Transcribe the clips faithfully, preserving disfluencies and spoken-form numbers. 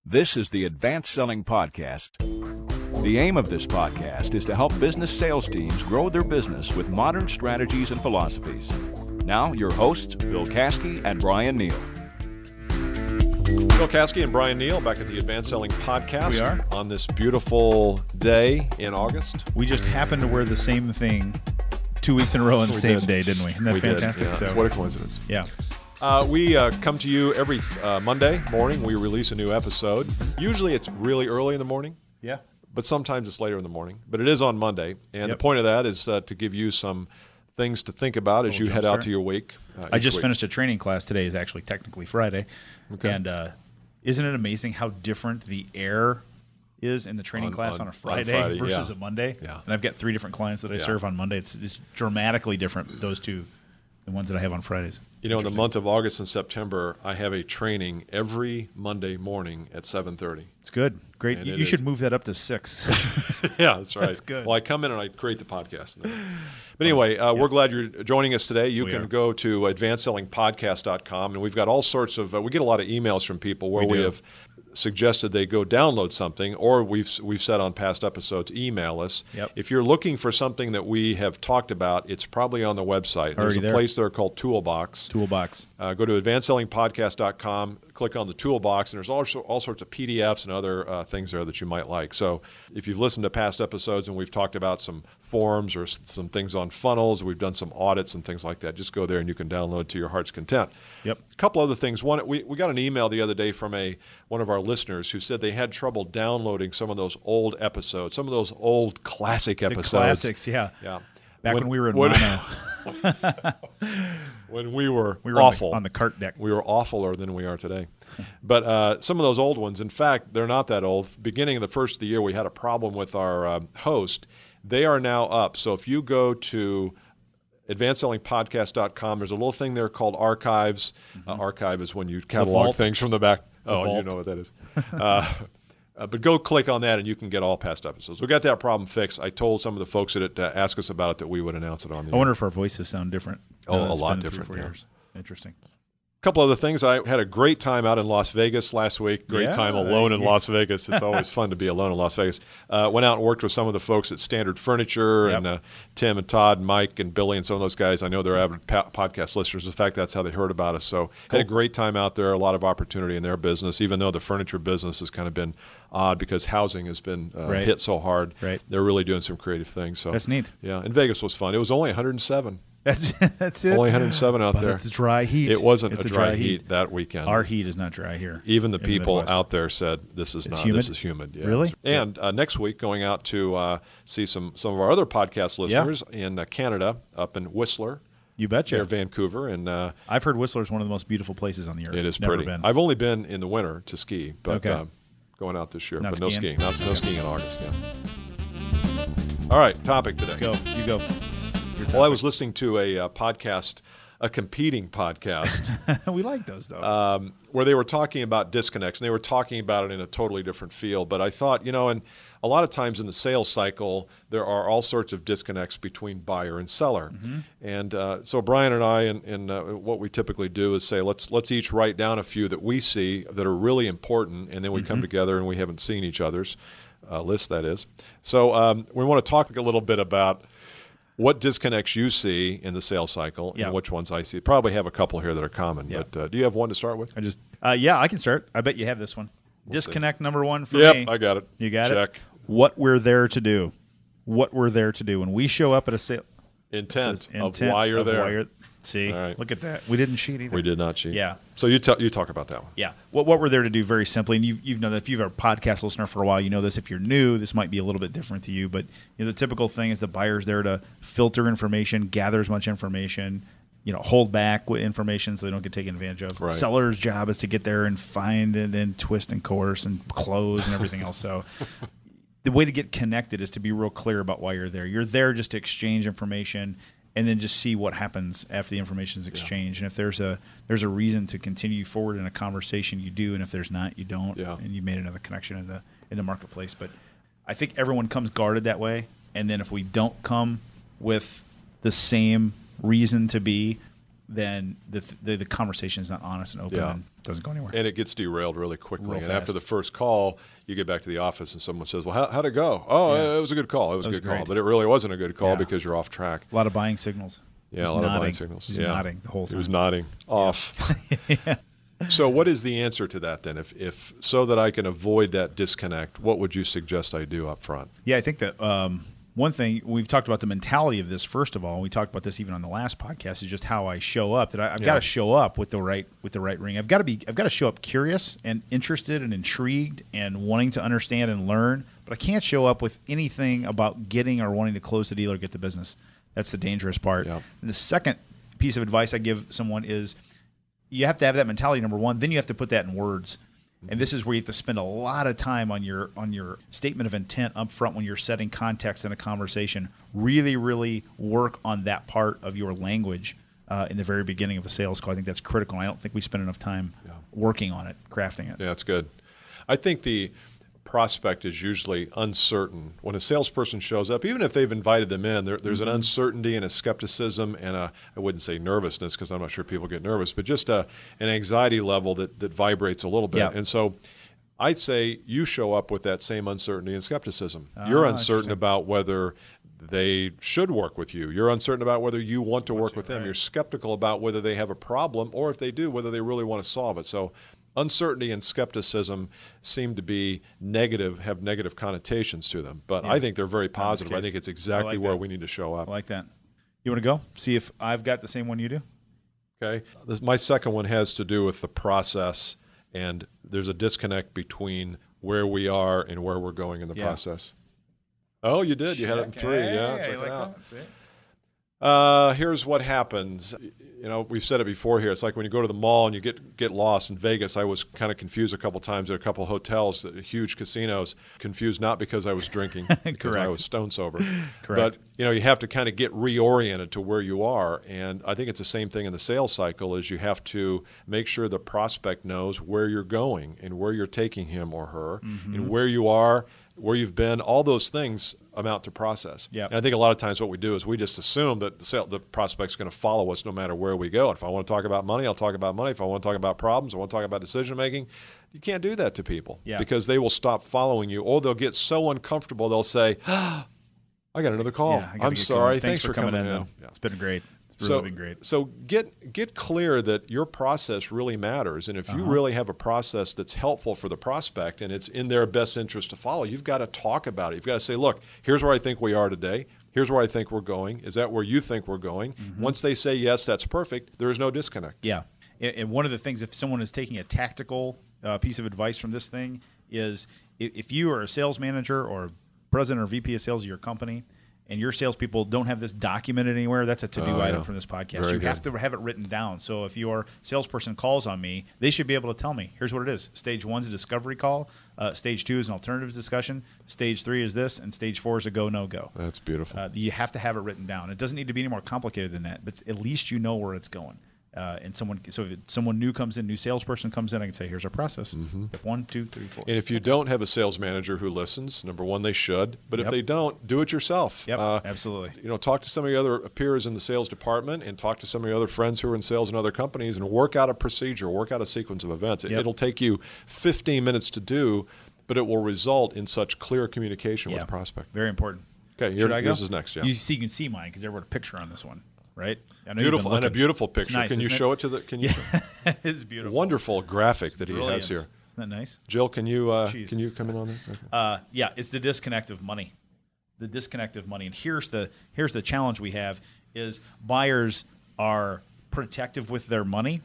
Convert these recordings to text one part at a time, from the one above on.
This is the Advanced Selling Podcast. The aim of this podcast is to help business sales teams grow their business with modern strategies and philosophies. Now, your hosts, Bill Caskey and Brian Neal. Bill Caskey and Brian Neal back at the Advanced Selling Podcast. We are. On this beautiful day in August. We just happened to wear the same thing two weeks in a row on the We same did. day, didn't we? Isn't that we fantastic? Did, yeah. So, what a coincidence. yeah. Uh, we uh, come to you every uh, Monday morning. We release a new episode. Usually it's really early in the morning. Yeah. But sometimes it's later in the morning. But it is on Monday. And Yep. the point of that is uh, to give you some things to think about as you Little head jump out start. to your week. Uh, I each just week. finished a training class. Today is actually technically Friday. Okay. And uh, isn't it amazing how different the air is in the training On- class on- on, a on Friday, Friday, versus yeah. a Monday? Yeah. And I've got three different clients that I Yeah. serve on Monday. It's, it's dramatically different, those two, the ones that I have on Fridays. You know, in the Interesting. month of August and September, I have a training every Monday morning at seven thirty. It's good. Great. And You, it you should is- move that up to six. Yeah, that's right. That's good. Well, I come in and I create the podcast. But anyway, uh, we're glad you're joining us today. You We can are. go to advanced selling podcast dot com, and we've got all sorts of, uh, we get a lot of emails from people where We we, do. have suggested they go download something, or we've we've said on past episodes, email us. Yep. If you're looking for something that we have talked about, it's probably on the website. There's Already a there. place there called Toolbox. Toolbox. Uh, go to advanced selling podcast dot com, click on the toolbox, and there's also all sorts of P D Fs and other uh, things there that you might like. So if you've listened to past episodes and we've talked about some forms or s- some things on funnels, we've done some audits and things like that, just go there and you can download to your heart's content. Yep. A couple other things. One, we, we got an email the other day from a one of our listeners who said they had trouble downloading some of those old episodes, some of those old classic The episodes. classics, yeah. Yeah. Back when, we were in when, mono. when we were, We were awful. on the, on the cart deck. We were awfuler than we are today. But uh, some of those old ones, in fact, they're not that old. Beginning of the first of the year, we had a problem with our um, host. They are now up. So if you go to advanced selling podcast dot com, there's a little thing there called archives. Uh, archive is when you catalog vault. things from the back. Oh, you vault. know what that is. uh, uh, but go click on that and you can get all past episodes. We got that problem fixed. I told some of the folks that uh, asked us about it that we would announce it on the I wonder if our voices sound different. Oh, now that a it's lot been three, different, four yeah. years. Interesting. Couple other things. I had a great time out in Las Vegas last week. Great Yeah, time alone in yeah. Las Vegas. It's always fun to be alone in Las Vegas. Uh, went out and worked with some of the folks at Standard Furniture Yep. and uh, Tim and Todd, and Mike and Billy and some of those guys. I know they're avid pa- podcast listeners. In fact, that's how they heard about us. So had a great time out there. A lot of opportunity in their business, even though the furniture business has kind of been odd because housing has been uh, Right. hit so hard. Right. They're really doing some creative things. So That's neat. Yeah, and Vegas was fun. It was only one hundred seven. That's that's it. Only one hundred seven out but there. It's dry heat. It wasn't it's a the dry, heat. that weekend. Our heat is not dry here. Even the in people Midwest. out there said this is It's not. humid? This is humid. Yeah. Really? And uh, next week, going out to uh, see some some of our other podcast listeners in uh, Canada, up in Whistler, You betcha. near Vancouver, and uh, I've heard Whistler is one of the most beautiful places on the earth. it is Never pretty. Been. I've only been in the winter to ski, but Okay. uh, going out this year, Not but no skiing? skiing. Not no skiing in August. Yeah. All right, topic today. Let's go. You go. Well, I was listening to a uh, podcast, a competing podcast. we like those though. um, where they were talking about disconnects, and they were talking about it in a totally different field. But I thought, you know, and a lot of times in the sales cycle, there are all sorts of disconnects between buyer and seller. Mm-hmm. And uh, so Brian and I, and, and uh, what we typically do is say, let's let's each write down a few that we see that are really important, and then we Mm-hmm. come together and we haven't seen each other's uh, list, that is. So um, we want to talk a little bit about what disconnects you see in the sales cycle Yeah. and which ones I see. Probably have a couple here that are common, Yeah. but uh, do you have one to start with? I just. Uh, yeah, I can start. I bet you have this one. Disconnect number one for Yep, me. I got it. You got Check. it. What we're there to do. What we're there to do when we show up at a sale. Intent, says of intent why you're of there. why you're- see, All right. look at that. We didn't cheat either. We did not cheat. Yeah. So you tell you talk about that one. Yeah. What what we're there to do very simply, and you've, you've known that if you've been a podcast listener for a while, you know this. If you're new, this might be a little bit different to you. But you know, the typical thing is the buyer's there to filter information, gather as much information, you know, hold back with information so they don't get taken advantage of. Right. Seller's job is to get there and find and then twist and coerce and close and everything else. So the way to get connected is to be real clear about why you're there. You're there just to exchange information and then just see what happens after the information is exchanged. And if there's a there's a reason to continue forward in a conversation, you do. And if there's not, you don't. Yeah. And you made another connection in the in the marketplace. But I think everyone comes guarded that way. And then if we don't come with the same reason to be, then the the, the conversation is not honest and open Yeah. and doesn't go anywhere. And it gets derailed really quickly. Real and fast. after the first call, you get back to the office and someone says, well, how, how'd it go? Oh, Yeah. it was a good call. It was That a was good call. great. But it really wasn't a good call Yeah. because you're off track. A lot of buying signals. Yeah, He's a lot nodding. of buying signals. He's yeah. nodding the whole He time. was nodding off. yeah. So what is the answer to that then? If, if so that I can avoid that disconnect, what would you suggest I do up front? Yeah, I think that um, one thing we've talked about the mentality of this. First of all, and we talked about this even on the last podcast, is just how I show up. That I, I've Yeah. got to show up with the right with the right ring. I've got to be. I've got to show up curious and interested and intrigued and wanting to understand and learn. But I can't show up with anything about getting or wanting to close the deal or get the business. That's the dangerous part. Yeah. And the second piece of advice I give someone is you have to have that mentality, number one. Then you have to put that in words. And this is where you have to spend a lot of time on your on your statement of intent up front when you're setting context in a conversation. Really, really work on that part of your language uh, in the very beginning of a sales call. I think that's critical. I don't think we spend enough time Yeah. working on it, crafting it. Yeah, that's good. I think the prospect is usually uncertain. When a salesperson shows up, even if they've invited them in, there, there's Mm-hmm. an uncertainty and a skepticism and a, I wouldn't say nervousness because I'm not sure people get nervous, but just a, an anxiety level that, that vibrates a little bit. Yeah. And so I'd say you show up with that same uncertainty and skepticism. You're Ah, uncertain interesting. about whether they should work with you. You're uncertain about whether you want to work with them. right. You're skeptical about whether they have a problem or if they do, whether they really want to solve it. So uncertainty and skepticism seem to be negative, have negative connotations to them. But Yeah. I think they're very positive. I case. think it's I exactly like where that. we need to show up. I like that. You want to go? See if I've got the same one you do? Okay. This, my second one has to do with the process, and there's a disconnect between where we are and where we're going in the Yeah. process. Oh, you did. You had it in three. Yeah. check it out. Uh, here's what happens. You know, we've said it before here. It's like when you go to the mall and you get get lost in Vegas. I was kind of confused a couple times at a couple hotels, uh, huge casinos. Confused not because I was drinking, because I Correct. was stone sober. Correct. But you know, you have to kind of get reoriented to where you are, and I think it's the same thing in the sales cycle. Is you have to make sure the prospect knows where you're going and where you're taking him or her, Mm-hmm. and where you are, where you've been. All those things amount to process. Yep. And I think a lot of times what we do is we just assume that the, sale, the prospect's going to follow us no matter where we go. If I want to talk about money, I'll talk about money. If I want to talk about problems, I want to talk about decision making. You can't do that to people Yeah. because they will stop following you, or they'll get so uncomfortable they'll say, oh, "I got another call. Yeah, I gotta I'm get sorry. going. Thanks, for coming, in." though. Yeah. It's been great. It's So, really been great. so get get clear that your process really matters, and if you Uh-huh. really have a process that's helpful for the prospect and it's in their best interest to follow, you've got to talk about it. You've got to say, "Look, here's where I think we are today. Here's where I think we're going. Is that where you think we're going?" Mm-hmm. Once they say yes, that's perfect. There is no disconnect. Yeah. And and one of the things, if someone is taking a tactical uh, piece of advice from this thing, is i- if you are a sales manager or president or V P of sales of your company, and your salespeople don't have this documented anywhere, that's a to-do Oh, item yeah. from this podcast. Very you have good. to have it written down. So if your salesperson calls on me, they should be able to tell me, here's what it is. Stage one is a discovery call. Uh, stage two is an alternatives discussion. Stage three is this. And stage four is a go, no-go. That's beautiful. Uh, you have to have it written down. It doesn't need to be any more complicated than that, but at least you know where it's going. Uh, and someone, so if it, someone new comes in, new salesperson comes in, I can say, here's our process. Mm-hmm. Step one, two, three, four. And if you don't have a sales manager who listens, number one, they should. But if Yep. they don't, do it yourself. Yep, Uh, absolutely. You know, talk to some of your other peers in the sales department, and talk to some of your other friends who are in sales in other companies, and work out a procedure, work out a sequence of events. It, Yep. It'll take you fifteen minutes to do, but it will result in such clear communication with Yeah. the prospect. Very important. Okay, Should your- I go? yours is next, yeah. You see, you can see mine because there were a picture on this one, right? I know you've been Beautiful, and a looking. beautiful It's picture. nice, Can you isn't it? show it to the? Can you? Yeah, it's beautiful. Wonderful graphic It's that he brilliant. has here. Isn't that nice? Jill, can you uh, Jeez. can you come in on that? Okay. Uh, yeah, it's the disconnect of money. The disconnect of money. And here's the here's the challenge we have is buyers are protective with their money,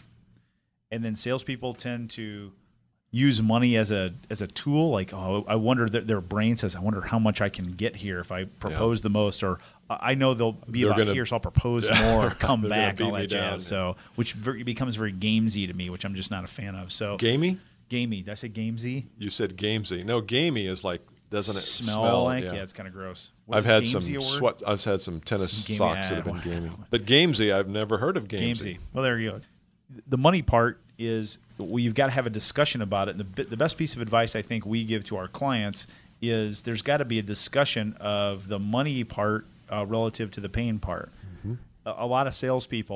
and then salespeople tend to use money as a as a tool. Like, oh, I wonder that their brain says, I wonder how much I can get here if I propose the most, or I know they'll be They're about gonna- here, so I'll propose more, come They're gonna back, beat all me that down, jazz. So, which very, becomes very gamesy to me, which I'm just not a fan of. So, Gamey? gamey. Did I say gamesy? You said gamesy. No, gamey is like doesn't it smell, smell, like? Yeah, Yeah, it's kind of gross. What I've is had some gamesy a word? sweat. I've had some tennis Some gamey- socks that have been ah, gamey. But gamesy, I've never heard of gamesy. Gamesy. Well, there you go. The money part is well, you've got to have a discussion about it. And the, bi- the best piece of advice I think we give to our clients is there's got to be a discussion of the money part uh, relative to the pain part. Mm-hmm. A, a lot of salespeople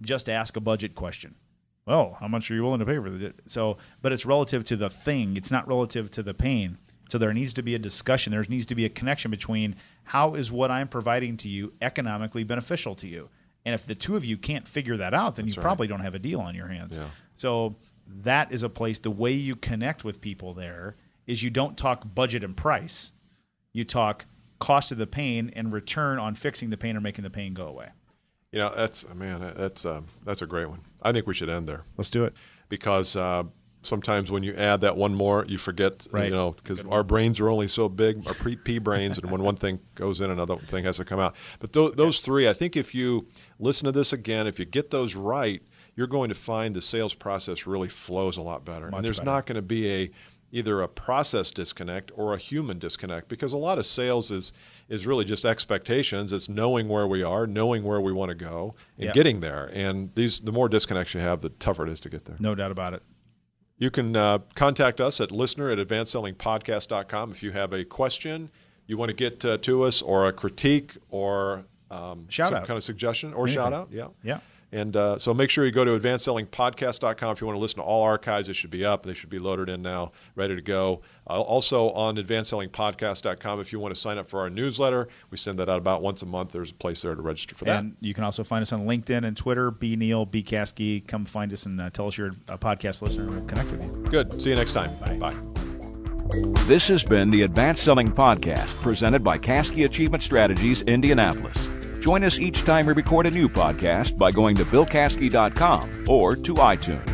just ask a budget question. Well, how much are you willing to pay for it? So, but it's relative to the thing. It's not relative to the pain. So there needs to be a discussion. There needs to be a connection between how is what I'm providing to you economically beneficial to you. And if the two of you can't figure that out, then That's you right. probably don't have a deal on your hands. Yeah. So that is a place, the way you connect with people there is you don't talk budget and price. You talk cost of the pain and return on fixing the pain or making the pain go away. You know, that's, man, that's, uh, that's a great one. I think we should end there. Let's do it. Because uh, sometimes when you add that one more, you forget, right. you know, because our brains are only so big, our pre-pea brains, and when one thing goes in, another thing has to come out. But th- those three, I think if you listen to this again, if you get those right, you're going to find the sales process really flows a lot better. Much and there's better. not going to be a either a process disconnect or a human disconnect, because a lot of sales is is really just expectations. It's knowing where we are, knowing where we want to go, and yeah. getting there. And these, the more disconnects you have, the tougher it is to get there. No doubt about it. You can uh, contact us at listener at advanced selling podcast dot com if you have a question you want to get uh, to us, or a critique, or um, shout some out. kind of suggestion, or Anything. shout out. Yeah. Yeah. And uh, so make sure you go to advanced selling podcast dot com if you want to listen to all archives. They should be up. They should be loaded in now, ready to go. Uh, also on advanced selling podcast dot com, if you want to sign up for our newsletter, we send that out about once a month. There's a place there to register for that. And you can also find us on LinkedIn and Twitter. B. Neal, B. Caskey. Come find us and uh, tell us you're a podcast listener, and we'll connect with you. Good. See you next time. Bye. Bye. This has been the Advanced Selling Podcast, presented by Caskey Achievement Strategies, Indianapolis. Join us each time we record a new podcast by going to bill caskey dot com or to iTunes.